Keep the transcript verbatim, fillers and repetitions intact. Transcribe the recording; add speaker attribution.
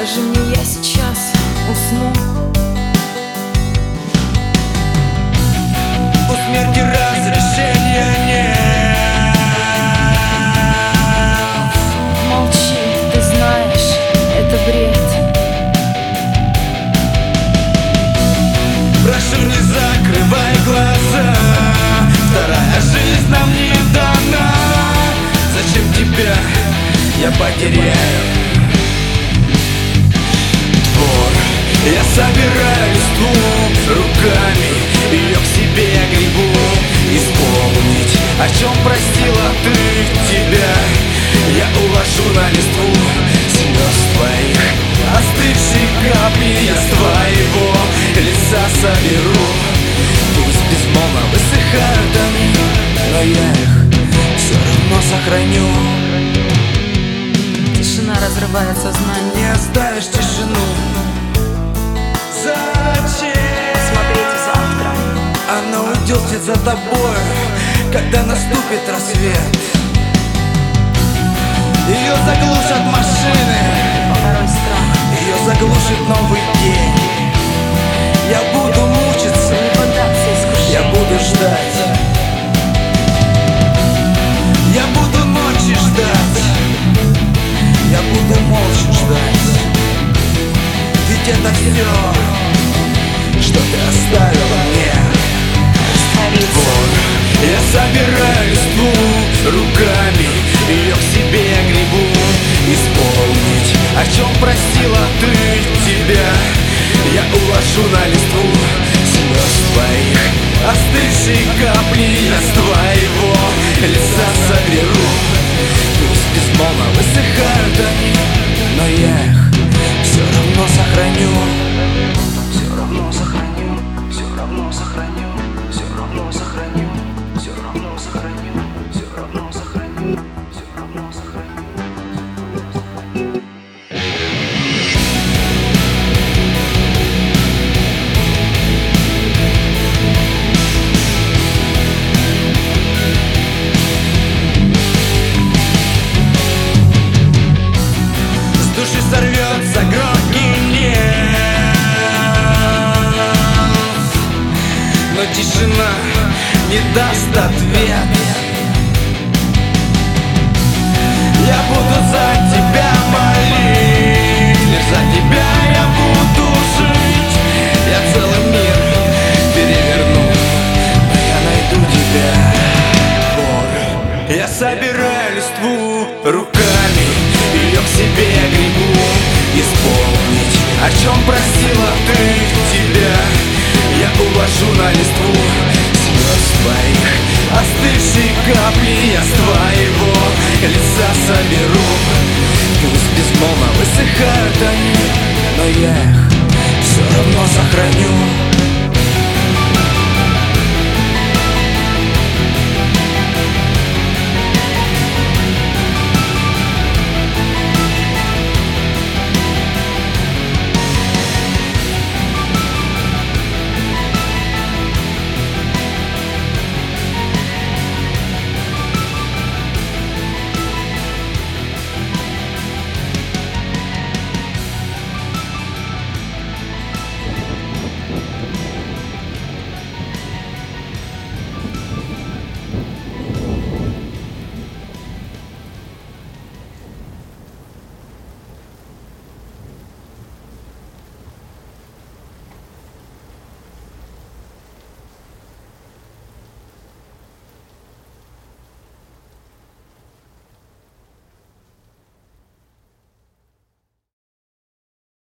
Speaker 1: Скажи мне, я сейчас усну?
Speaker 2: У смерти разрешения нет.
Speaker 1: Молчи, ты знаешь, это бред.
Speaker 2: Прошу, не закрывай глаза, вторая жизнь нам не дана. Зачем тебя я потеряю? Двор, я собираю листву руками, ее к себе гребу. Исполнить, о чем просила ты тебя, я уложу на листву слез твоих. Остывшие капли я с твоего лица соберу. Пусть безмолвно высыхают они, но я их все равно сохраню.
Speaker 1: Тишина разрывает сознание.
Speaker 2: Не оставишь тишину. Зачем?
Speaker 1: Смотрите завтра.
Speaker 2: Она уйдет вслед за тобой, когда наступит рассвет. Ее заглушат машины,
Speaker 1: Порой страх.
Speaker 2: ее заглушит новый день. Я буду мучиться,
Speaker 1: Не поддаться искушению.
Speaker 2: я буду ждать. Я буду ночи ждать. Я буду молча ждать. Ведь это все, что ты оставила мне. Двор, я собираю листву руками, ее к себе гребу. Исполнить, о чем просила ты тебя, я уложу на листву слез твоих. Остывшие капли я с твоего лица соберу. Пусть безмолвно высыхают они, но я их все равно сохраню. Все равно сохраню, все равно сохраню, все равно сохраню, все равно сохраню, все равно сохраню, все равно сохраню. С души сорвется громкий гнев, но тишина не даст ответ. Я буду за тебя молить, лишь за тебя я буду жить. Я целый мир переверну, но я найду тебя. Бог, я собираю листву руками, ее к себе гребу. Исполнить, о чем просила ты тебя, я уложу на листву слез твоих. Остывшие капли я с твоего лица соберу. Пусть безмолвно высыхают они, но я их все равно сохраню.